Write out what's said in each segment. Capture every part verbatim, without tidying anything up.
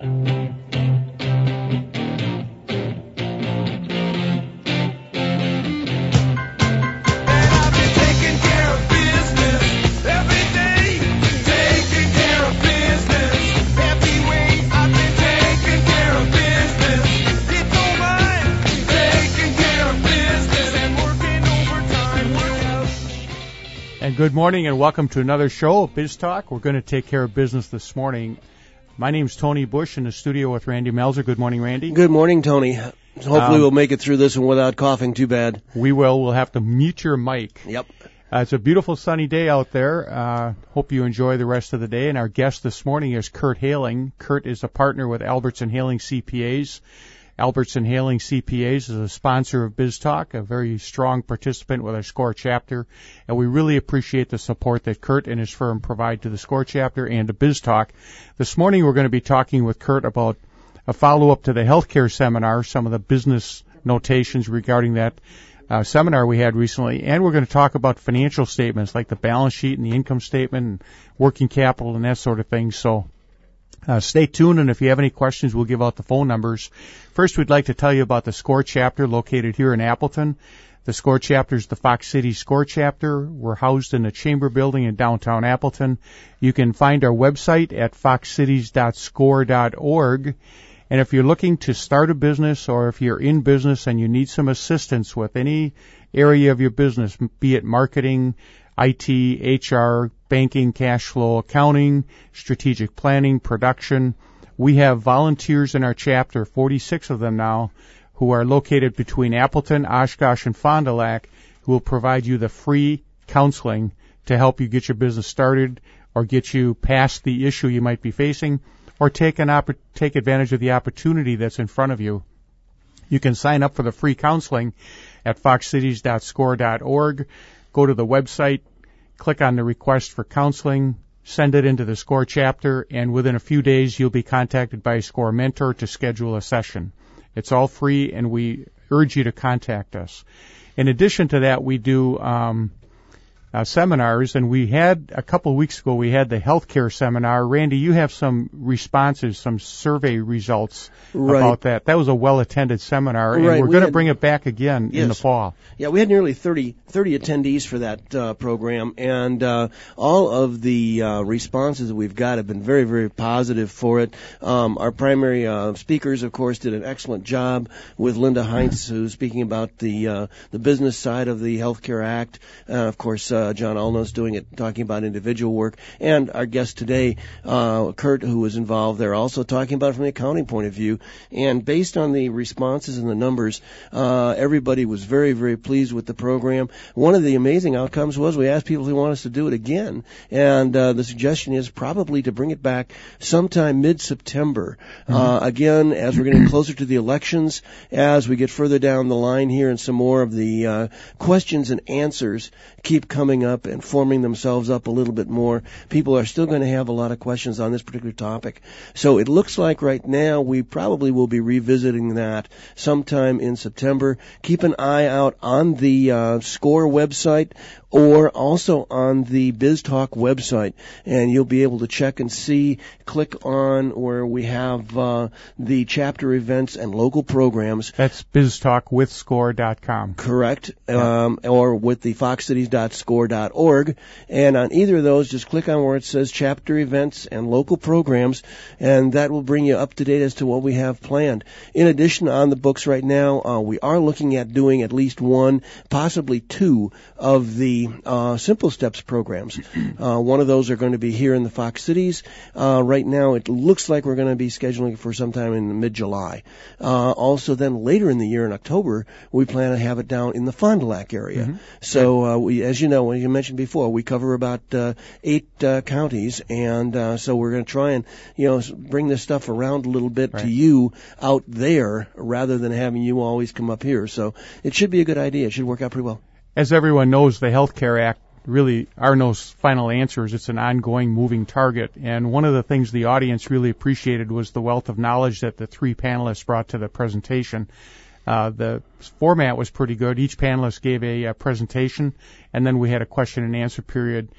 And good morning and welcome to another show of Biz Talk. We're going to take care of business this morning. My name's Tony Bush in the studio with Randy Melzer. Good morning, Randy. Good morning, Tony. Hopefully um, we'll make it through this one without coughing too bad. We will. We'll have to mute your mic. Yep. Uh, it's a beautiful sunny day out there. Uh, hope you enjoy the rest of the day. And our guest this morning is Kurt Haling. Kurt is a partner with Albertson Haling C P As. Albertson Haling C P As is a sponsor of Biz Talk, a very strong participant with our SCORE chapter, and we really appreciate the support that Kurt and his firm provide to the SCORE chapter and to Biz Talk. This morning we're going to be talking with Kurt about a follow-up to the healthcare seminar, some of the business notations regarding that uh, seminar we had recently, and we're going to talk about financial statements like the balance sheet and the income statement and working capital and that sort of thing. So Uh, stay tuned, and if you have any questions, we'll give out the phone numbers. First, we'd like to tell you about the SCORE chapter located here in Appleton. The SCORE chapter is the Fox City SCORE chapter. We're housed in the Chamber Building in downtown Appleton. You can find our website at fox cities dot score dot org. And if you're looking to start a business or if you're in business and you need some assistance with any area of your business, be it marketing, I T, H R, banking, cash flow, accounting, strategic planning, production. We have volunteers in our chapter, forty-six of them now, who are located between Appleton, Oshkosh, and Fond du Lac, who will provide you the free counseling to help you get your business started or get you past the issue you might be facing or take an opp- take advantage of the opportunity that's in front of you. You can sign up for the free counseling at fox cities dot score dot org. Go to the website, click on the request for counseling, send it into the SCORE chapter, and within a few days you'll be contacted by a SCORE mentor to schedule a session. It's all free, and we urge you to contact us. In addition to that, we do um, uh, seminars, and we had, a couple of weeks ago, we had the healthcare seminar. Randy, you have some responses, some survey results right. about that. That was a well-attended seminar, and right. we're we going to had, bring it back again yes. in the fall. Yeah, we had nearly thirty, thirty attendees for that uh, program, and uh, all of the uh, responses that we've got have been very, very positive for it. Um, our primary uh, speakers, of course, did an excellent job with Linda Heinz, who's speaking about the uh, the business side of the Healthcare Act. Uh, of course, uh, John Allnose doing it, talking about individual work. And our guest today, uh, Kurt, who was involved there, also talking about it from the accounting point of view. And based on the responses and the numbers, uh, everybody was very, very pleased with the program. One of the amazing outcomes was we asked people if they want us to do it again, and uh, the suggestion is probably to bring it back sometime mid-September. Mm-hmm. Uh, again, as we're getting closer to the elections, as we get further down the line here, and some more of the uh, questions and answers keep coming up and forming themselves up a little bit more. People are still going to have a lot of questions on this particular topic. So it looks like right now we probably will be revisiting that sometime in September. Keep an eye out on the uh, SCORE website or also on the BizTalk website, and you'll be able to check and see, click on where we have uh, the chapter events and local programs. That's biz talk with score dot com. Correct, yeah. um, or with the fox cities dot score dot org, and on either of those, just click on where it says chapter events and local programs, and that will bring you up to date as to what we have planned. In addition, on the books right now, uh, we are looking at doing at least one, possibly two, of the uh, Simple Steps programs. Uh, one of those are going to be here in the Fox Cities. Uh, right now, it looks like we're going to be scheduling it for sometime in mid-July. Uh, also, then later in the year, in October, we plan to have it down in the Fond du Lac area. Mm-hmm. So, uh, we, as you know, as you mentioned before, we cover about uh, eight uh, counties, and uh, so we're going to try and, you know, bring this stuff around a little bit right. to you out there rather than having you always come up here. So it should be a good idea. It should work out pretty well. As everyone knows, the Healthcare Act really are no final answers. It's an ongoing moving target. And one of the things the audience really appreciated was the wealth of knowledge that the three panelists brought to the presentation. Uh, the format was pretty good. Each panelist gave a, a presentation, and then we had a question and answer period.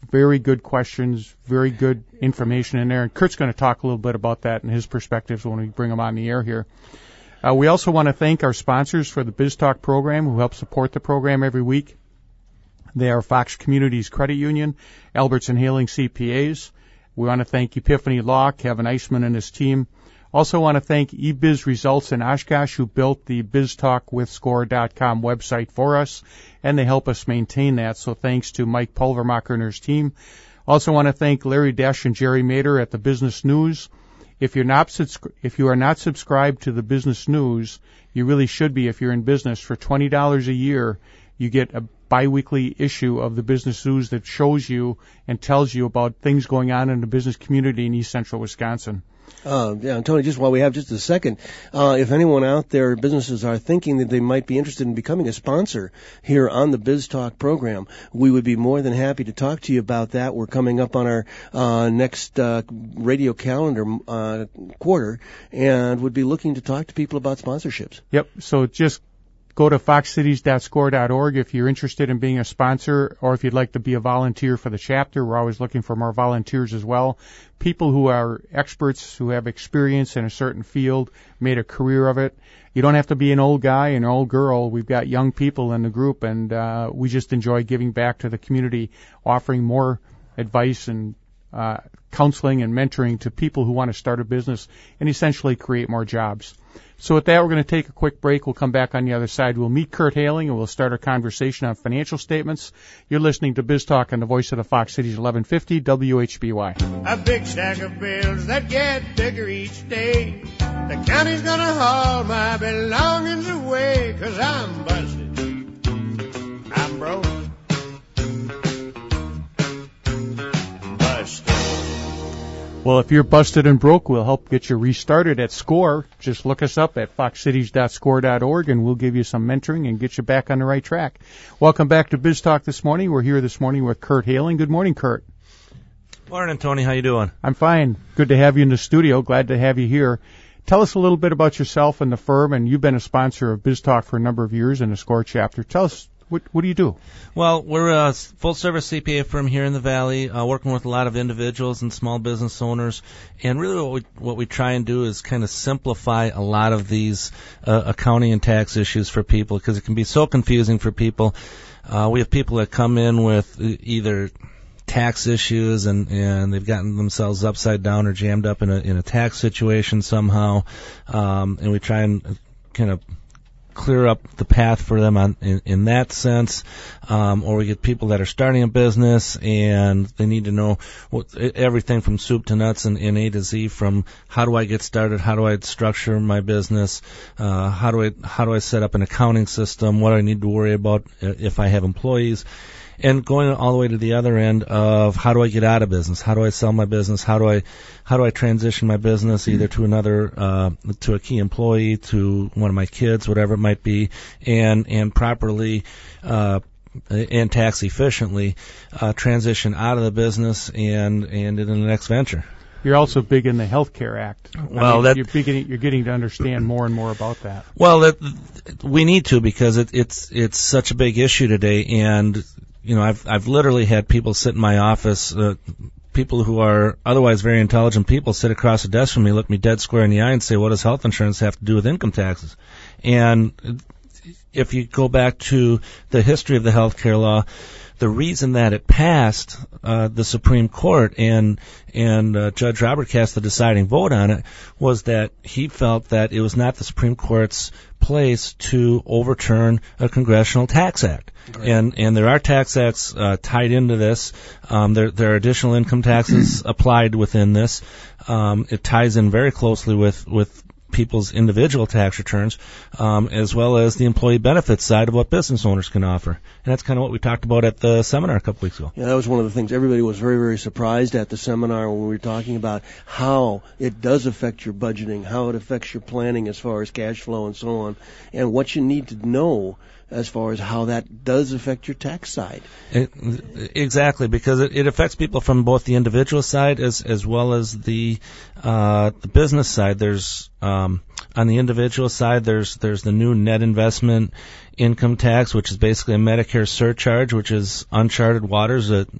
very good questions, very good information in there. And Kurt's going to talk a little bit about that and his perspectives when we bring him on the air here. Uh, we also want to thank our sponsors for the BizTalk program who help support the program every week. They are Fox Communities Credit Union, Albertson Haling C P As. We want to thank Epiphany Law, Kevin Eisman and his team. Also want to thank eBiz Results in Oshkosh, who built the biz talk with score dot com website for us, and they help us maintain that. So thanks to Mike Pulvermacher and his team. Also want to thank Larry Desch and Jerry Mader at the Business News. If you're not if you are not subscribed to the Business News, you really should be if you're in business. For twenty dollars a year, you get a biweekly issue of the Business News that shows you and tells you about things going on in the business community in East Central Wisconsin. Uh, yeah, Tony, just while we have just a second, uh, if anyone out there, businesses are thinking that they might be interested in becoming a sponsor here on the Biz Talk program, we would be more than happy to talk to you about that. We're coming up on our uh, next uh, radio calendar uh, quarter and would be looking to talk to people about sponsorships. Yep, so just go to fox cities dot score dot org if you're interested in being a sponsor or if you'd like to be a volunteer for the chapter. We're always looking for more volunteers as well. People who are experts, who have experience in a certain field, made a career of it. You don't have to be an old guy, an old girl. We've got young people in the group, and uh, we just enjoy giving back to the community, offering more advice and uh, counseling and mentoring to people who want to start a business and essentially create more jobs. So with that, we're going to take a quick break. We'll come back on the other side. We'll meet Kurt Haling, and we'll start our conversation on financial statements. You're listening to Biz Talk on the voice of the Fox Cities, eleven fifty W H B Y. A big stack of bills that get bigger each day. The county's going to haul my belongings away, 'cause I'm busted. I'm broke. Busted. Well, if you're busted and broke, we'll help get you restarted at SCORE. Just look us up at fox cities dot score dot org, and we'll give you some mentoring and get you back on the right track. Welcome back to Biz Talk this morning. We're here this morning with Kurt Haling. Good morning, Kurt. Morning, Tony. How you doing? I'm fine. Good to have you in the studio. Glad to have you here. Tell us a little bit about yourself and the firm, and you've been a sponsor of Biz Talk for a number of years in the SCORE chapter. Tell us, what, what do you do? Well, we're a full-service C P A firm here in the Valley, uh, working with a lot of individuals and small business owners. And really what we, what we try and do is kind of simplify a lot of these uh, accounting and tax issues for people, because it can be so confusing for people. Uh, we have people that come in with either tax issues and, and they've gotten themselves upside down or jammed up in a, in a tax situation somehow. Um, and we try and kind of clear up the path for them on, in, in that sense. Um, or we get people that are starting a business and they need to know what, everything from soup to nuts and, and A to Z, from how do I get started, how do I structure my business, uh, how do I, how do I set up an accounting system, what do I need to worry about if I have employees. And going all the way to the other end of how do I get out of business? How do I sell my business? How do I how do I transition my business either to another uh, to a key employee, to one of my kids, whatever it might be, and and properly uh, and tax efficiently uh, transition out of the business and and into the next venture. You're also big in the Healthcare Act. Well, I mean, that, you're beginning you're getting to understand more and more about that. Well, that, we need to, because it, it's it's such a big issue today, and you know, I've I've literally had people sit in my office, uh, people who are otherwise very intelligent people, sit across the desk from me, look me dead square in the eye, and say, "What does health insurance have to do with income taxes?" And if you go back to the history of the healthcare law, the reason that it passed uh, the Supreme Court and and uh, Judge Robert cast the deciding vote on it was that he felt that it was not the Supreme Court's place to overturn a congressional tax act. Right. And and there are tax acts uh, tied into this. Um, there there are additional income taxes applied within this. Um, it ties in very closely with with people's individual tax returns, um, as well as the employee benefits side of what business owners can offer. And that's kind of what we talked about at the seminar a couple weeks ago. Yeah, that was one of the things. Everybody was very, very surprised at the seminar when we were talking about how it does affect your budgeting, how it affects your planning as far as cash flow and so on, and what you need to know as far as how that does affect your tax side. It, exactly, because it, it affects people from both the individual side as as well as the uh, the business side. There's um, on the individual side, there's there's the new net investment income tax, which is basically a Medicare surcharge, which is uncharted waters that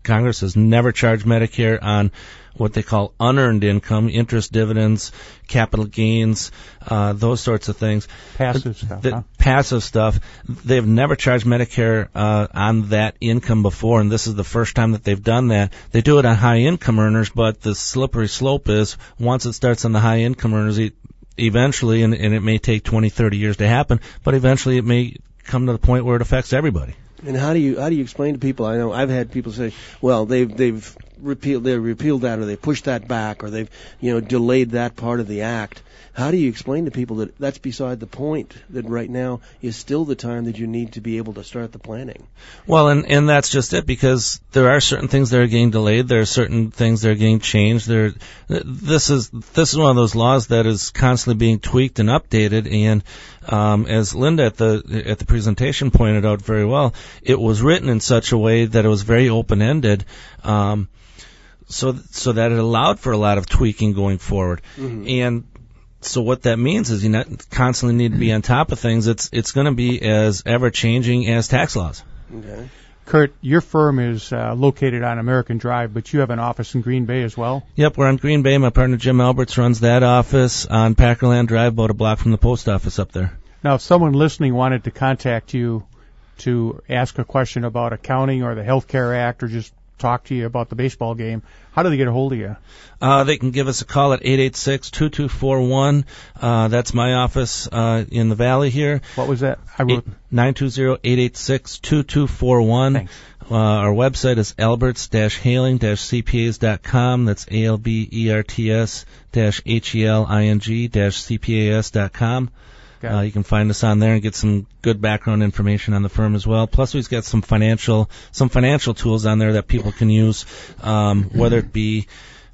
Congress has never charged Medicare on what they call unearned income, interest, dividends, capital gains, uh, those sorts of things. Passive stuff, the, huh? Passive stuff. They've never charged Medicare uh, on that income before, and this is the first time that they've done that. They do it on high-income earners, but the slippery slope is once it starts on the high-income earners, it, eventually, and, and it may take twenty, thirty years to happen, but eventually it may come to the point where it affects everybody. And how do you how do you explain to people? I know I've had people say, well, they've they've repealed they repealed that, or they pushed that back, or they've you know delayed that part of the act. How do you explain to people that that's beside the point, that right now is still the time that you need to be able to start the planning? Well, and, and that's just it, because there are certain things that are getting delayed. There are certain things that are getting changed. There, this is this is one of those laws that is constantly being tweaked and updated. And um, as Linda at the at the presentation pointed out very well, it was written in such a way that it was very open-ended. Um, so so that it allowed for a lot of tweaking going forward. Mm-hmm. And so what that means is you not constantly need to be on top of things. It's it's going to be as ever-changing as tax laws. Okay. Kurt, your firm is uh, located on American Drive, but you have an office in Green Bay as well? Yep, we're on Green Bay. My partner Jim Alberts runs that office on Packerland Drive, about a block from the post office up there. Now, if someone listening wanted to contact you to ask a question about accounting or the Health Care Act, or just talk to you about the baseball game, how do they get a hold of you? Uh, they can give us a call at eight eight six, two two four one. Uh, that's my office uh, in the Valley here. What was that? I wrote nine two zero, eight eight six, two two four one. Thanks. Uh, our website is alberts dash haling dash c p a s dot com. That's A L B E R T S dash H E L I N G dash C P A S dot com. Uh, you can find us on there and get some good background information on the firm as well. Plus, we've got some financial some financial tools on there that people can use, um, whether it be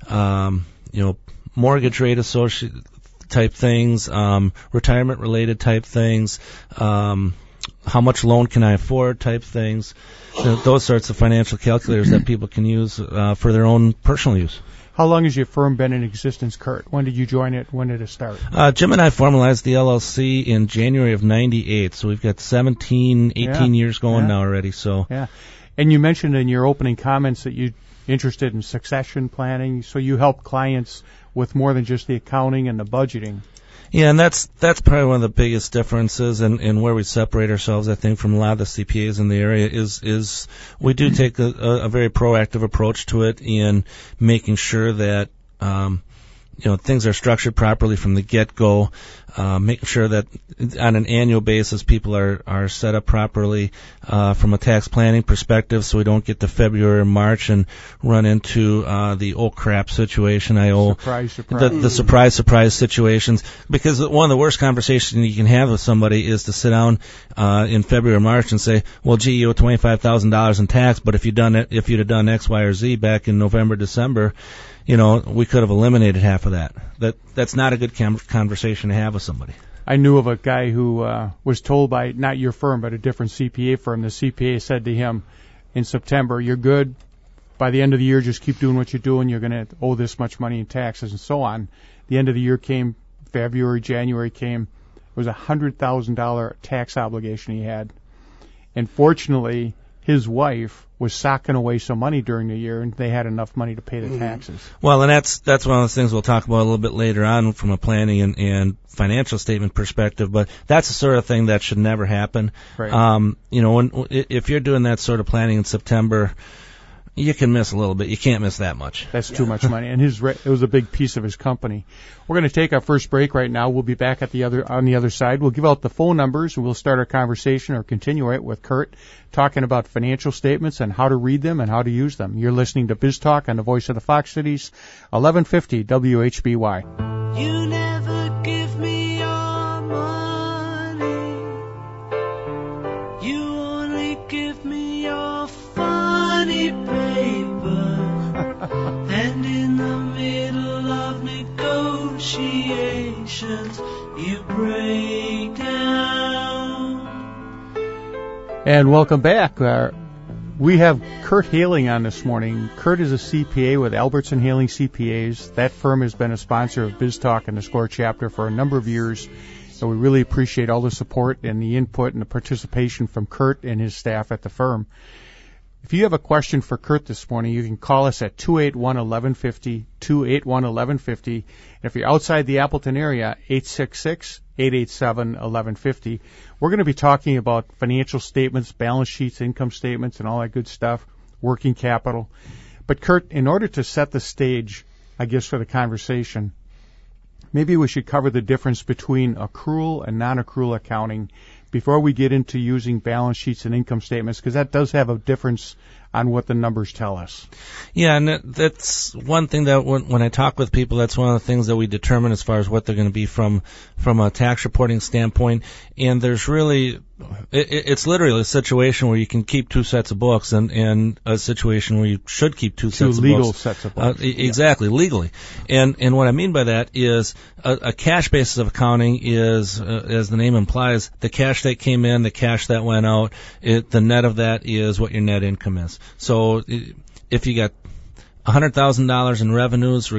um, you know mortgage rate associate type things, um, retirement related type things, um, how much loan can I afford type things. Those sorts of financial calculators that people can use uh, for their own personal use. How long has your firm been in existence, Kurt? When did you join it? When did it start? Uh, Jim and I formalized the L L C in January of ninety-eight, so we've got seventeen, eighteen yeah. years going yeah. now already. So yeah, and you mentioned in your opening comments that you're interested in succession planning, so you help clients with more than just the accounting and the budgeting. Yeah, and that's that's probably one of the biggest differences, and and where we separate ourselves, I think, from a lot of the C P As in the area is is we do take a, a very proactive approach to it in making sure that um, you know things are structured properly from the get-go, uh, making sure that on an annual basis people are are set up properly uh, from a tax planning perspective, so we don't get to February or March and run into uh, the oh crap situation. I owe surprise, surprise. The, the surprise surprise situations, because one of the worst conversations you can have with somebody is to sit down uh, in February or March and say, well, gee, you owe twenty-five thousand dollars in tax, but if you done it, if you'd have done X, Y, or Z back in November, December, you know, we could have eliminated half of that. That that's not a good com- conversation to have with somebody. I knew of a guy who uh, was told by not your firm but a different C P A firm. The C P A said to him in September, "You're good. By the end of the year, just keep doing what you're doing. You're going to owe this much money in taxes and so on." The end of the year came, February, January came. It was a hundred thousand dollar tax obligation he had, and fortunately, his wife was socking away some money during the year, and they had enough money to pay the mm-hmm. taxes. Well, and that's that's one of those things we'll talk about a little bit later on from a planning and, and financial statement perspective. But that's the sort of thing that should never happen. Right. Um, you know, when if you're doing that sort of planning in September, you can miss a little bit. You can't miss that much. That's too much money, and his re- it was a big piece of his company. We're going to take our first break right now. We'll be back at the other on the other side. We'll give out the phone numbers, and we'll start our conversation or continue it with Kurt, talking about financial statements and how to read them and how to use them. You're listening to Biz Talk on the Voice of the Fox Cities, eleven fifty W H B Y. You never give me your money. You only give me your funny paper. And in the middle of negotiations, you break down. And welcome back. Uh, we have Kurt Haling on this morning. Kurt is a C P A with Alberts and Haling C P As. That firm has been a sponsor of Biz Talk and the SCORE chapter for a number of years. So we really appreciate all the support and the input and the participation from Kurt and his staff at the firm. If you have a question for Kurt this morning, you can call us at two eight one, one one five zero, two eight one, one one five zero. And if you're outside the Appleton area, eight six six, eight eight seven, one one five zero. We're going to be talking about financial statements, balance sheets, income statements, and all that good stuff, working capital. But Kurt, in order to set the stage, I guess, for the conversation, maybe we should cover the difference between accrual and non-accrual accounting before we get into using balance sheets and income statements, because that does have a difference on what the numbers tell us. Yeah, and that, that's one thing that when, when I talk with people, that's one of the things that we determine as far as what they're going to be from from a tax reporting standpoint. And there's really, it, it's literally a situation where you can keep two sets of books, and, and a situation where you should keep two, two sets of legal books. sets of books. Uh, exactly, yeah. legally. And and what I mean by that is a, a cash basis of accounting is, uh, as the name implies, the cash that came in, the cash that went out. It, the net of that is what your net income is. So if you got one hundred thousand dollars in revenues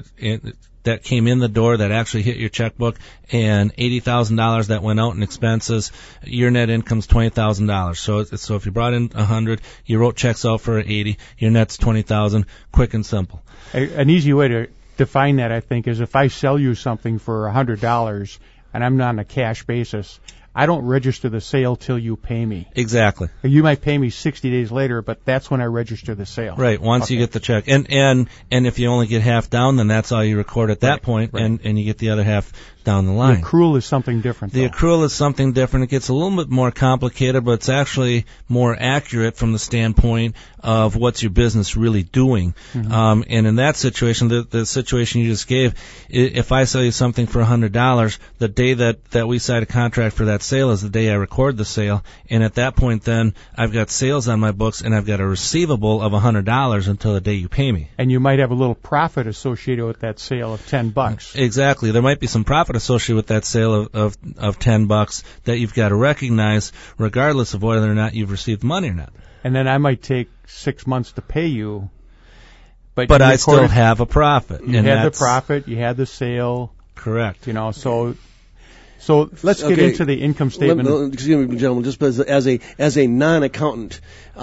that came in the door that actually hit your checkbook, and eighty thousand dollars that went out in expenses, your net income's twenty thousand dollars. So so if you brought in one hundred, you wrote checks out for eighty, your net's twenty thousand dollars, quick and simple. A, an easy way to define that, I think, is if I sell you something for one hundred dollars and I'm not on a cash basis, I don't register the sale till you pay me. Exactly. You might pay me sixty days later, but that's when I register the sale. Right, once okay. you get the check. And and and if you only get half down, then that's all you record at that right, point, right. and and you get the other half down the line. The accrual is something different, The though. accrual is something different. It gets a little bit more complicated, but it's actually more accurate from the standpoint of what's your business really doing. Mm-hmm. Um, and in that situation, the, the situation you just gave, if I sell you something for one hundred dollars, the day that, that we sign a contract for that sale is the day I record the sale. And at that point, then, I've got sales on my books, and I've got a receivable of one hundred dollars until the day you pay me. And you might have a little profit associated with that sale of ten bucks. Exactly. There might be some profit associated with that sale of, of, of ten bucks that you've got to recognize, regardless of whether or not you've received money or not. And then I might take six months to pay you. But, but you I still have a profit. You and had the profit, you had the sale. Correct. You know, so so let's get okay. into the income statement. Let, excuse me, gentlemen, just as, as a as a non-accountant,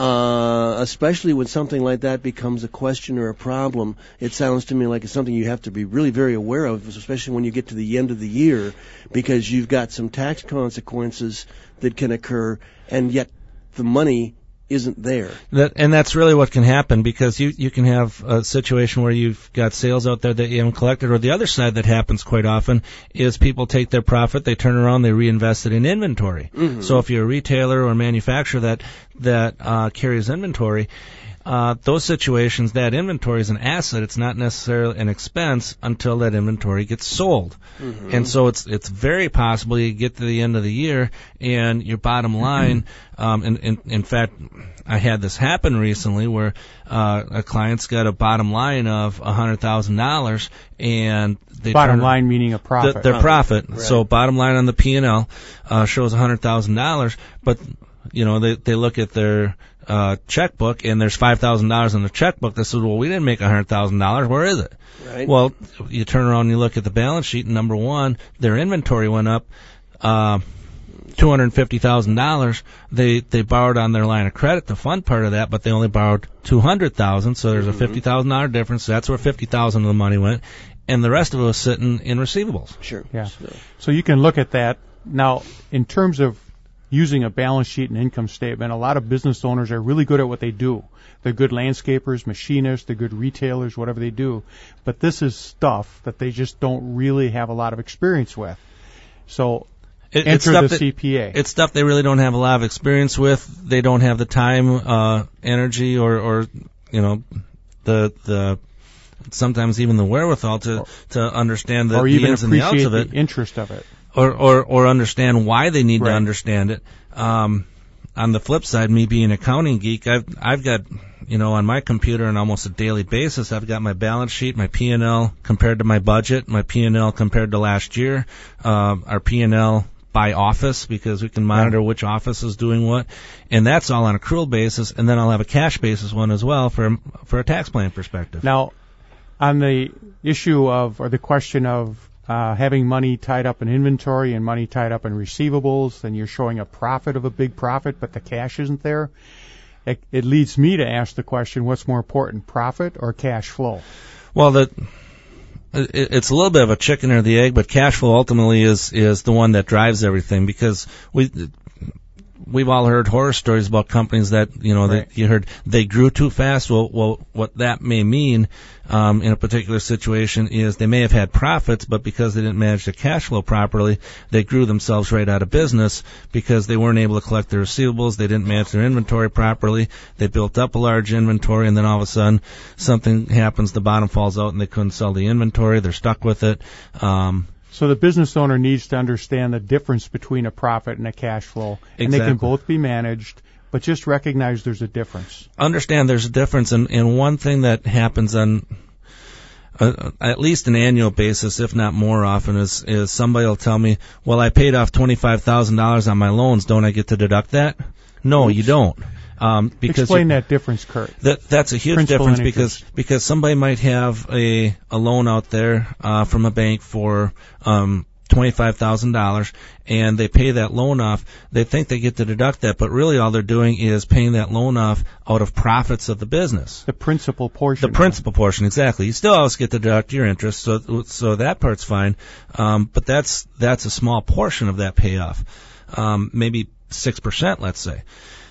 uh, especially when something like that becomes a question or a problem, it sounds to me like it's something you have to be really very aware of, especially when you get to the end of the year, because you've got some tax consequences that can occur, and yet the money isn't there. That, and that's really what can happen, because you, you can have a situation where you've got sales out there that you haven't collected, or the other side that happens quite often is people take their profit, they turn around, they reinvest it in inventory. Mm-hmm. So if you're a retailer or manufacturer that, that uh, carries inventory, Uh, those situations, that inventory is an asset. It's not necessarily an expense until that inventory gets sold. Mm-hmm. And so it's it's very possible you get to the end of the year and your bottom line, um, and, and in fact, I had this happen recently where uh, a client's got a bottom line of one hundred thousand dollars, and they bottom turn, line meaning a profit. The, their profit. Right. So bottom line on the P and L uh, shows one hundred thousand dollars, but you know they they look at their uh, checkbook, and there's five thousand dollars in the checkbook. They said, well, we didn't make one hundred thousand dollars. Where is it? Right. Well, you turn around and you look at the balance sheet, and number one, their inventory went up uh, two hundred fifty thousand dollars. They they borrowed on their line of credit to fund part of that, but they only borrowed two hundred thousand dollars, so there's mm-hmm. a fifty thousand dollars difference. So that's where fifty thousand dollars of the money went, and the rest of it was sitting in receivables. Sure. Yeah. So, so you can look at that. Now, in terms of using a balance sheet and income statement, a lot of business owners are really good at what they do. They're good landscapers, machinists, they're good retailers, whatever they do. But this is stuff that they just don't really have a lot of experience with. So it, enter the that, C P A. It's stuff they really don't have a lot of experience with. They don't have the time, uh, energy, or, or you know, the the sometimes even the wherewithal to, or, to understand the, or the even ins and the outs of appreciate it. the interest of it. Or, or, or understand why they need right. to understand it. Um, on the flip side, me being an accounting geek, I've, I've got, you know, on my computer on almost a daily basis, I've got my balance sheet, my P and L compared to my budget, my P and L compared to last year, uh, our P and L by office, because we can monitor right. which office is doing what, and that's all on accrual basis, and then I'll have a cash basis one as well for, for a tax plan perspective. Now, on the issue of, or the question of, Uh, having money tied up in inventory and money tied up in receivables, then you're showing a profit of a big profit, but the cash isn't there. it, it leads me to ask the question, what's more important, profit or cash flow? Well, the it, it's a little bit of a chicken or the egg, but cash flow ultimately is is the one that drives everything, because we we've all heard horror stories about companies that, you know, right. that you heard they grew too fast. Well, well, what that may mean um, in a particular situation is they may have had profits, but because they didn't manage their cash flow properly, they grew themselves right out of business because they weren't able to collect their receivables. They didn't manage their inventory properly. They built up a large inventory, and then all of a sudden something happens, the bottom falls out, and they couldn't sell the inventory. They're stuck with it. Um, So the business owner needs to understand the difference between a profit and a cash flow. Exactly. And they can both be managed, but just recognize there's a difference. Understand there's a difference, and, and one thing that happens on uh, at least an annual basis, if not more often, is, is somebody will tell me, well, I paid off twenty-five thousand dollars on my loans. Don't I get to deduct that? No, Oops. You don't. Um, because Explain that difference, Kurt. That, that's a huge Principal difference and because interest. because somebody might have a a loan out there uh, from a bank for um, twenty-five thousand dollars, and they pay that loan off. They think they get to deduct that, but really all they're doing is paying that loan off out of profits of the business. The principal portion. The principal portion, exactly. You still always get to deduct your interest, so so that part's fine. Um, but that's that's a small portion of that payoff, um, maybe six percent, let's say.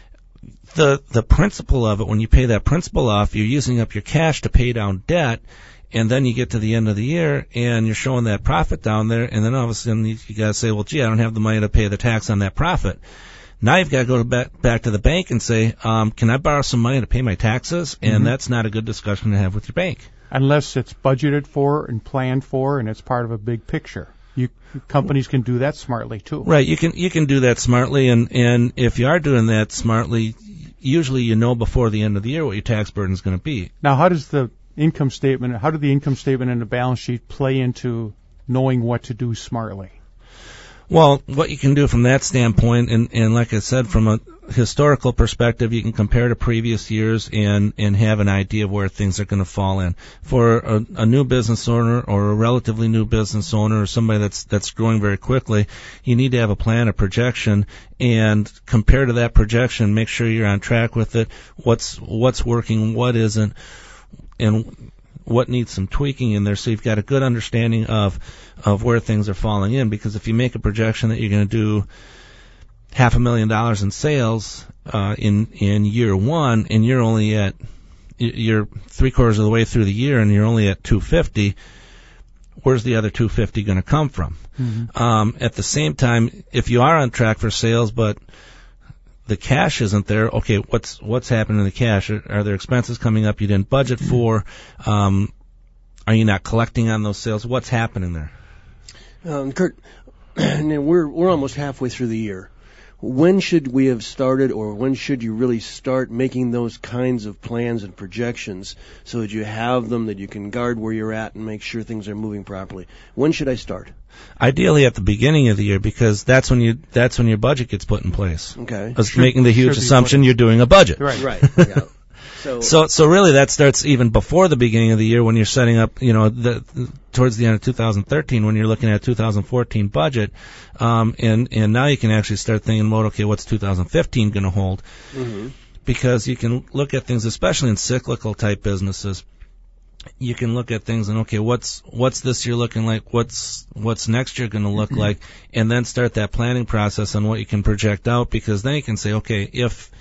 The the principle of it, when you pay that principal off, you're using up your cash to pay down debt, and then you get to the end of the year and you're showing that profit down there, and then all of a sudden you, you got to say, well, gee, I don't have the money to pay the tax on that profit. Now you've got to go to back, back to the bank and say, um, can I borrow some money to pay my taxes? And Mm-hmm. that's not a good discussion to have with your bank. Unless it's budgeted for and planned for and it's part of a big picture. You companies can do that smartly too. Right, you can you can do that smartly, and, and if you are doing that smartly, usually you know before the end of the year what your tax burden is going to be. Now, how does the income statement, how do the income statement and the balance sheet play into knowing what to do smartly? Well, what you can do from that standpoint, and, and like I said, from a historical perspective, you can compare to previous years and, and have an idea of where things are going to fall in. For a, a new business owner or a relatively new business owner or somebody that's that's growing very quickly, you need to have a plan, a projection, and compare to that projection, make sure you're on track with it, what's what's working, what isn't, and what needs some tweaking in there, so you've got a good understanding of of where things are falling in. Because if you make a projection that you're going to do half a million dollars in sales uh, in in year one, and you're only at you're three quarters of the way through the year, and you're only at two fifty, where's the other two hundred fifty going to come from? Mm-hmm. Um, at the same time, if you are on track for sales, but the cash isn't there, okay, what's what's happening to the cash? Are, are there expenses coming up you didn't budget for? Um, are you not collecting on those sales? What's happening there? Um, Kurt, we're we're almost halfway through the year. When should we have started, or when should you really start making those kinds of plans and projections so that you have them, that you can guard where you're at and make sure things are moving properly? When should I start? Ideally at the beginning of the year, because that's when you that's when your budget gets put in place. Okay. Because Should- making the huge should be assumption put- you're doing a budget. Right. Right. Yeah. So, So, so really, that starts even before the beginning of the year when you're setting up, you know, the, towards the end of two thousand thirteen when you're looking at two thousand fourteen budget, um, and and now you can actually start thinking about, okay, what's two thousand fifteen going to hold? mm-hmm. Because you can look at things, especially in cyclical type businesses. You can look at things and, okay, what's what's this year looking like? What's what's next year going to look like? And then start that planning process on what you can project out, because then you can say, okay, if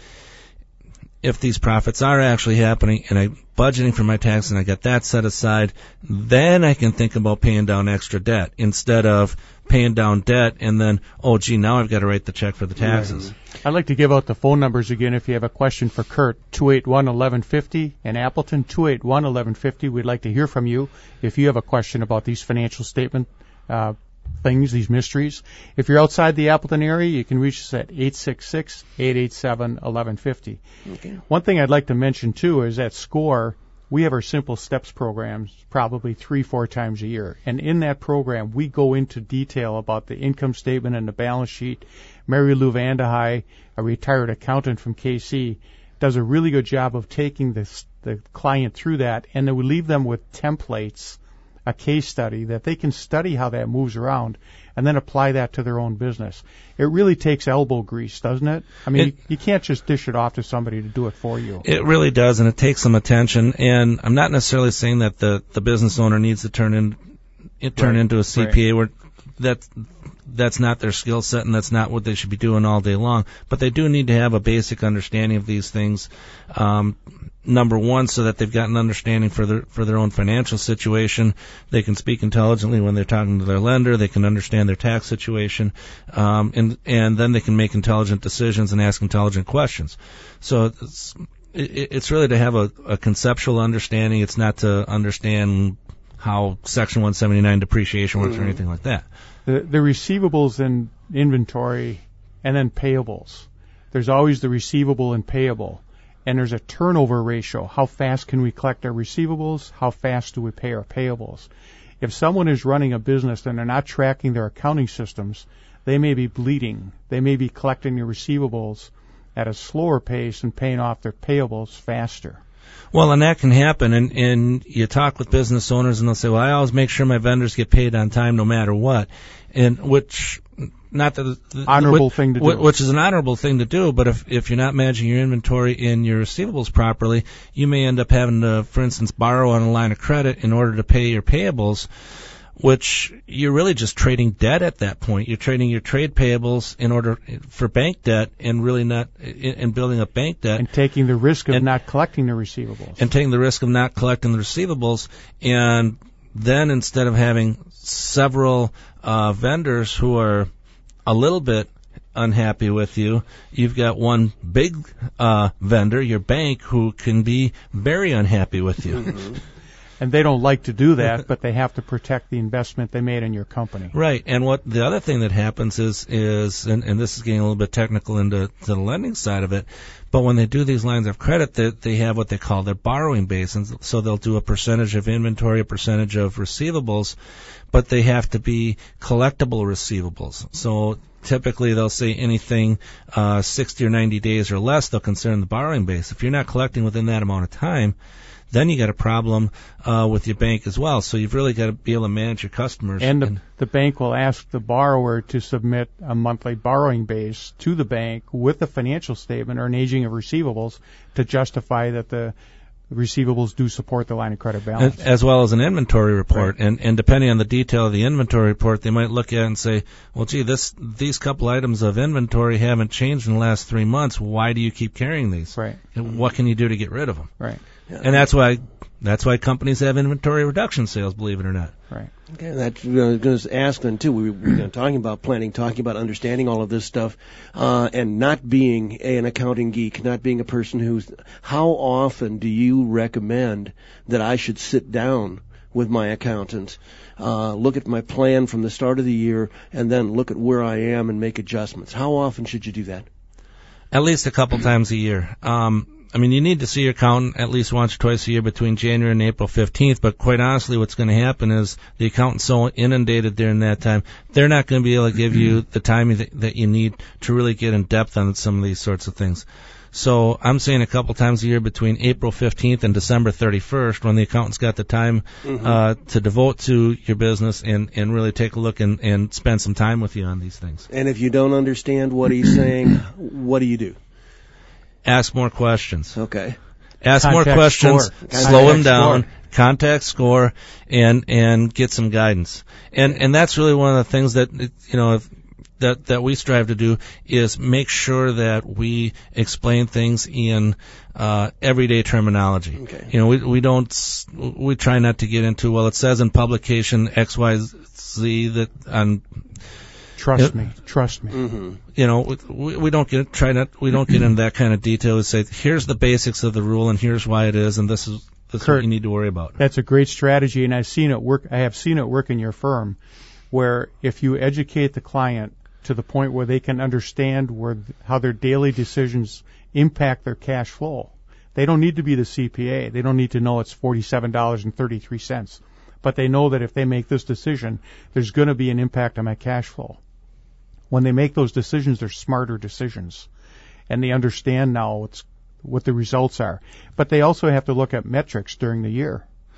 if these profits are actually happening and I'm budgeting for my tax and I got that set aside, then I can think about paying down extra debt instead of paying down debt and then, oh, gee, now I've got to write the check for the taxes. I'd like to give out the phone numbers again if you have a question for Kurt. two eight one, eleven fifty in Appleton, two eight one, eleven fifty. We'd like to hear from you if you have a question about these financial statement uh, things, these mysteries. If you're outside the Appleton area, you can reach us at eight six six, eight eight seven, eleven fifty. Okay. One thing I'd like to mention, too, is at SCORE, we have our Simple Steps programs probably three, four times a year. And in that program, we go into detail about the income statement and the balance sheet. Mary Lou Vandehei, a retired accountant from K C, does a really good job of taking this, the client through that, and then we leave them with templates a case study, that they can study how that moves around and then apply that to their own business. It really takes elbow grease, doesn't it? I mean, It- you, you can't just dish it off to somebody to do it for you. It really does, and it takes some attention. And I'm not necessarily saying that the, the business owner needs to turn in it turn Right, into a C P A. Where that that's not their skill set, and that's not what they should be doing all day long. But they do need to have a basic understanding of these things. Um, number one, so that they've got an understanding for their for their own financial situation. They can speak intelligently when they're talking to their lender. They can understand their tax situation, um, and and then they can make intelligent decisions and ask intelligent questions. So it's it, it's really to have a, a conceptual understanding. It's not to understand how Section one seventy-nine depreciation works Mm-hmm. or anything like that. The, the receivables and inventory and then payables. There's always the receivable and payable. And there's a turnover ratio. How fast can we collect our receivables? How fast do we pay our payables? If someone is running a business and they're not tracking their accounting systems, they may be bleeding. They may be collecting their receivables at a slower pace and paying off their payables faster. Well, and that can happen, and, and you talk with business owners, and they'll say, well, I always make sure my vendors get paid on time no matter what, and which, not that... Honorable which, thing to do. Which is an honorable thing to do, but if, if you're not managing your inventory and your receivables properly, you may end up having to, for instance, borrow on a line of credit in order to pay your payables, which you're really just trading debt at that point. You're trading your trade payables in order for bank debt, and really not and building up bank debt, And taking the risk of And- not collecting the receivables. and taking the risk of not collecting the receivables. And then instead of having several uh, vendors who are a little bit unhappy with you, you've got one big uh, vendor, your bank, who can be very unhappy with you. Mm-hmm. And they don't like to do that, but they have to protect the investment they made in your company. Right, and what the other thing that happens is, is and, and this is getting a little bit technical into to the lending side of it, but when they do these lines of credit, they, they have what they call their borrowing base, and so they'll do a percentage of inventory, a percentage of receivables, but they have to be collectible receivables. So typically they'll say anything uh, sixty or ninety days or less, they'll consider in the borrowing base. If you're not collecting within that amount of time, then you got a problem uh, with your bank as well. So you've really got to be able to manage your customers. And the, the bank will ask the borrower to submit a monthly borrowing base to the bank with a financial statement or an aging of receivables to justify that the receivables do support the line of credit balance. As, as well as an inventory report, right. and and depending on the detail of the inventory report, they might look at it and say, well, gee, this these couple items of inventory haven't changed in the last three months. Why do you keep carrying these? Right. And what can you do to get rid of them? Right. Yeah. And that's why that's why companies have inventory reduction sales, believe it or not. Right. Okay, that's what I was going to ask then too. We were you know, talking about planning, talking about understanding all of this stuff, uh, and not being an accounting geek, not being a person who's. How often do you recommend that I should sit down with my accountant, uh, look at my plan from the start of the year, and then look at where I am and make adjustments? How often should you do that? At least a couple times a year. Um, I mean, you need to see your accountant at least once or twice a year between January and April fifteenth, but quite honestly, what's going to happen is the accountant's so inundated during that time, they're not going to be able to give you the time that, that you need to really get in depth on some of these sorts of things. So I'm saying a couple times a year between April fifteenth and December thirty-first, when the accountant's got the time Mm-hmm. uh, to devote to your business and, and really take a look and, and spend some time with you on these things. And if you don't understand what he's saying, what do you do? Ask more questions. Okay. Ask Contact more questions, score. slow Contact him down, score. contact score, and and get some guidance. And and that's really one of the things that you know if, that that we strive to do is make sure that we explain things in uh, everyday terminology. Okay. You know, we we don't we try not to get into well, it says in publication X Y Z that on. Trust Yep. me. Trust me. Mm-hmm. You know, we, we don't get try not we don't get into that kind of detail. We say here's the basics of the rule and here's why it is, and this is this is Kurt, what you need to worry about. That's a great strategy, and I've seen it work. I have seen it work in your firm, where if you educate the client to the point where they can understand where how their daily decisions impact their cash flow, they don't need to be the C P A. They don't need to know it's forty-seven dollars and thirty-three cents, but they know that if they make this decision, there's going to be an impact on my cash flow. When they make those decisions, they're smarter decisions, and they understand now what's, what the results are. But they also have to look at metrics during the year.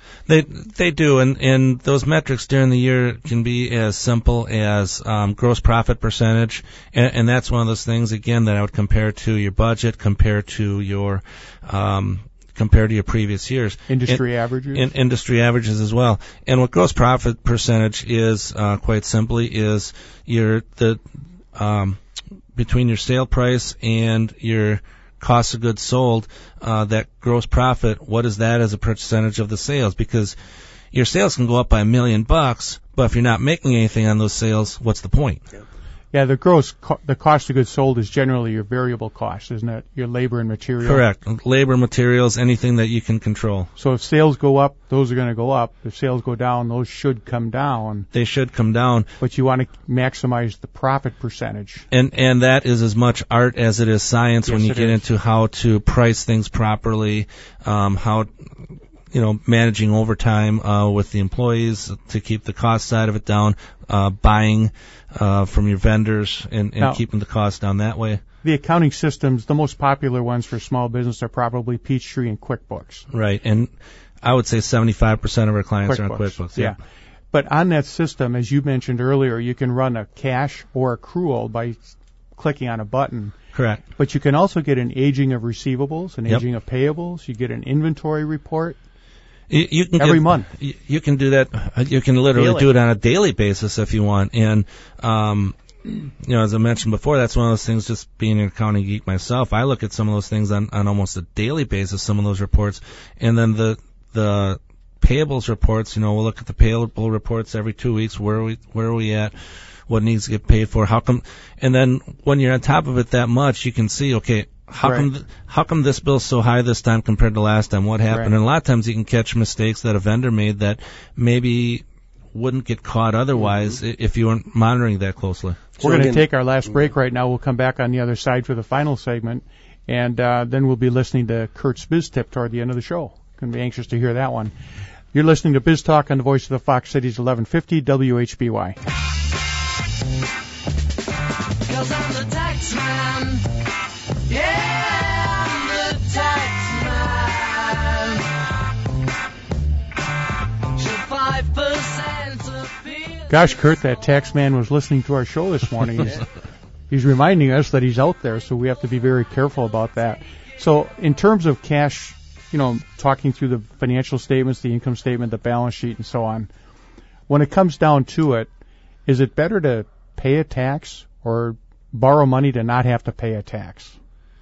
They they do, and, and those metrics during the year can be as simple as um, gross profit percentage, and, and that's one of those things, again, that I would compare to your budget, compare to your um, compare to your previous years. Industry in, averages? In, industry averages as well. And what gross profit percentage is, uh, quite simply, is your the um, between your sale price and your cost of goods sold, uh, that gross profit, what is that as a percentage of the sales? Because your sales can go up by a million bucks, but if you're not making anything on those sales, what's the point? Yeah. Yeah, the gross, co- the cost of goods sold is generally your variable cost, isn't it? Your labor and material. Correct. Labor, materials, anything that you can control. So if sales go up, those are going to go up. If sales go down, those should come down. They should come down. But you want to maximize the profit percentage. And and that is as much art as it is science Yes, when you it get is. into how to price things properly, um, how, you know, managing overtime uh, with the employees to keep the cost side of it down, uh, buying uh, from your vendors and, and Now, keeping the cost down that way. The accounting systems, the most popular ones for small business are probably Peachtree and QuickBooks. Right. And I would say seventy-five percent of our clients are on QuickBooks. Yeah. But on that system, as you mentioned earlier, you can run a cash or accrual by clicking on a button. Correct. But you can also get an aging of receivables, an Yep. aging of payables. You get an inventory report. You, you can Every get, month. You, you can do that. uh, You can literally Daily. do it on a daily basis if you want. And, um, you know, as I mentioned before, that's one of those things, just being an accounting geek myself, I look at some of those things on, on almost a daily basis, some of those reports. And then the, the payables reports, you know, we'll look at the payable reports every two weeks. Where are we, where are we at? What needs to get paid for? How come? And then when you're on top of it that much, you can see, okay, how Right. come, th- how come this bill's so high this time compared to last time? What happened? Right. And a lot of times you can catch mistakes that a vendor made that maybe wouldn't get caught otherwise i if you weren't monitoring that closely. We're going to again- take our last break right now. We'll come back on the other side for the final segment, and uh, then we'll be listening to Kurt's Biz Tip toward the end of the show. Going to be anxious to hear that one. You're listening to Biz Talk on the Voice of the Fox Cities, eleven fifty W H B Y. Cause I'm the tax man. Yeah, I'm the tax man. Should five percent appear? Gosh, Kurt, that tax man was listening to our show this morning. He's, he's reminding us that he's out there, so we have to be very careful about that. So in terms of cash, you know, talking through the financial statements, the income statement, the balance sheet, and so on, when it comes down to it, is it better to pay a tax or borrow money to not have to pay a tax?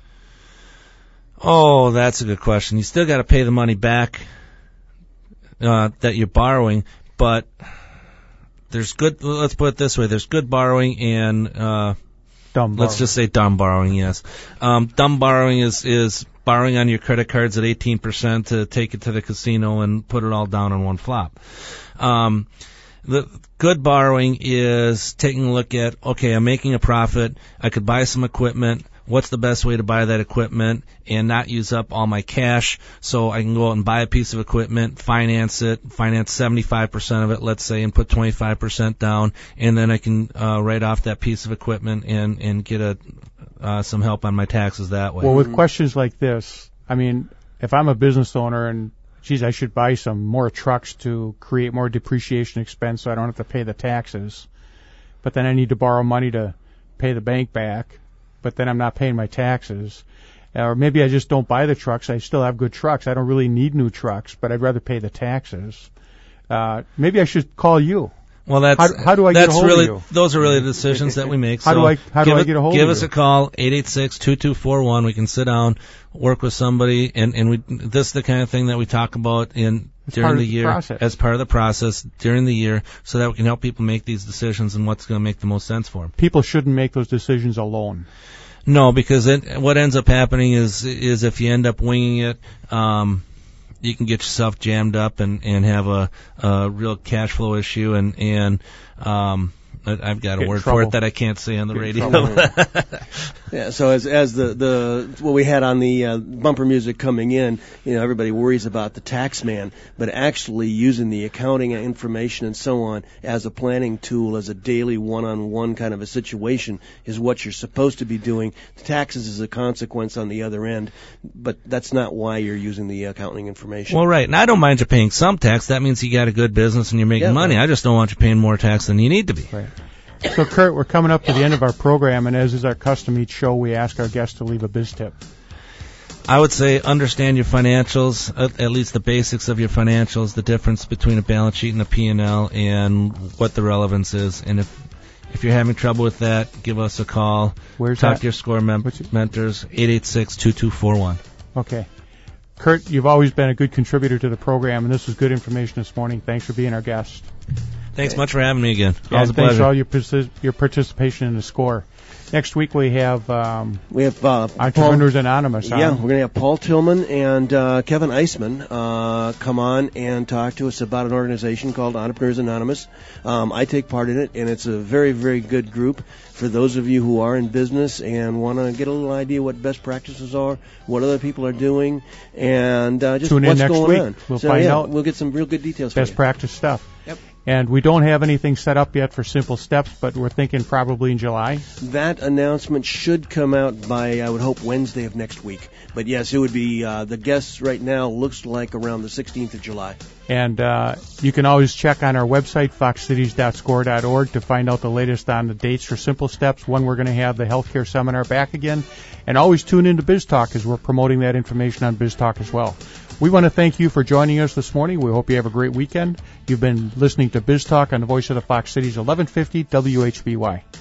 Oh, that's a good question. You still got to pay the money back uh, that you're borrowing, but there's good. Let's put it this way: there's good borrowing and uh, Dumb let's borrow. just say dumb borrowing. Yes, um, dumb borrowing is is borrowing on your credit cards at eighteen percent to take it to the casino and put it all down on one flop. Um, the good borrowing is taking a look at, okay, I'm making a profit. I could buy some equipment. What's the best way to buy that equipment and not use up all my cash, so I can go out and buy a piece of equipment, finance it, finance seventy-five percent of it, let's say, and put twenty-five percent down, and then I can uh, write off that piece of equipment and, and get a uh, some help on my taxes that way. Well, with questions like this, I mean, if I'm a business owner and, geez, I should buy some more trucks to create more depreciation expense so I don't have to pay the taxes, but then I need to borrow money to pay the bank back, but then I'm not paying my taxes. Or maybe I just don't buy the trucks. I still have good trucks. I don't really need new trucks, but I'd rather pay the taxes. Uh, maybe I should call you. Well, that's How- how do I get that's a hold of really you? those are really the decisions that we make. How so do I- how do give I it- get a hold give of us you? a call, eight eight six, two two four one. We can sit down, work with somebody, and and we this is the kind of thing that we talk about in As during part the of the year process. as part of the process during the year, so that we can help people make these decisions and what's going to make the most sense for them. People shouldn't make those decisions alone. No, because it, what ends up happening is is if you end up winging it, um, you can get yourself jammed up and, and have a, a real cash flow issue, and and um, I- I've got a Get in word for trouble. it that I can't say on the Get in radio. trouble. Yeah, so as as the, the what we had on the uh, bumper music coming in, you know, everybody worries about the tax man, but actually using the accounting information and so on as a planning tool, as a daily one-on-one kind of a situation is what you're supposed to be doing. The taxes is a consequence on the other end, but that's not why you're using the accounting information. Well, right, and I don't mind you paying some tax. That means you got a good business and you're making Yeah, money. right. I just don't want you paying more tax than you need to be. Right. So, Kurt, we're coming up to the end of our program, and as is our custom each show, we ask our guests to leave a biz tip. I would say understand your financials, at, at least the basics of your financials, the difference between a balance sheet and a P and L, and what the relevance is. And if if you're having trouble with that, give us a call. Where's Talk that? to your SCORE mem- What's it? mentors, eight eight six, two two four one. Okay. Kurt, you've always been a good contributor to the program, and this was good information this morning. Thanks for being our guest. Thanks much for having me again. And Always a thanks pleasure. for all your, partic- your participation in the SCORE. Next week we have um, We have uh, Entrepreneurs Paul, Anonymous on. Yeah, we're going to have Paul Tillman and uh, Kevin Eisman uh, come on and talk to us about an organization called Entrepreneurs Anonymous. Um, I take part in it, and it's a very, very good group for those of you who are in business and want to get a little idea what best practices are, what other people are doing, and uh, just Tune in what's next going week. on. We'll so, find yeah, out We'll get some real good details Best for you. practice stuff. Yep. And we don't have anything set up yet for Simple Steps, but we're thinking probably in July. That announcement should come out by, I would hope, Wednesday of next week. But yes, it would be, uh, the guests right now looks like around the sixteenth of July. And uh, you can always check on our website, fox cities dot score dot org, to find out the latest on the dates for Simple Steps, when we're going to have the healthcare seminar back again. And always tune into Biz Talk, as we're promoting that information on Biz Talk as well. We want to thank you for joining us this morning. We hope you have a great weekend. You've been listening to Biz Talk on the voice of the Fox Cities, eleven fifty W H B Y.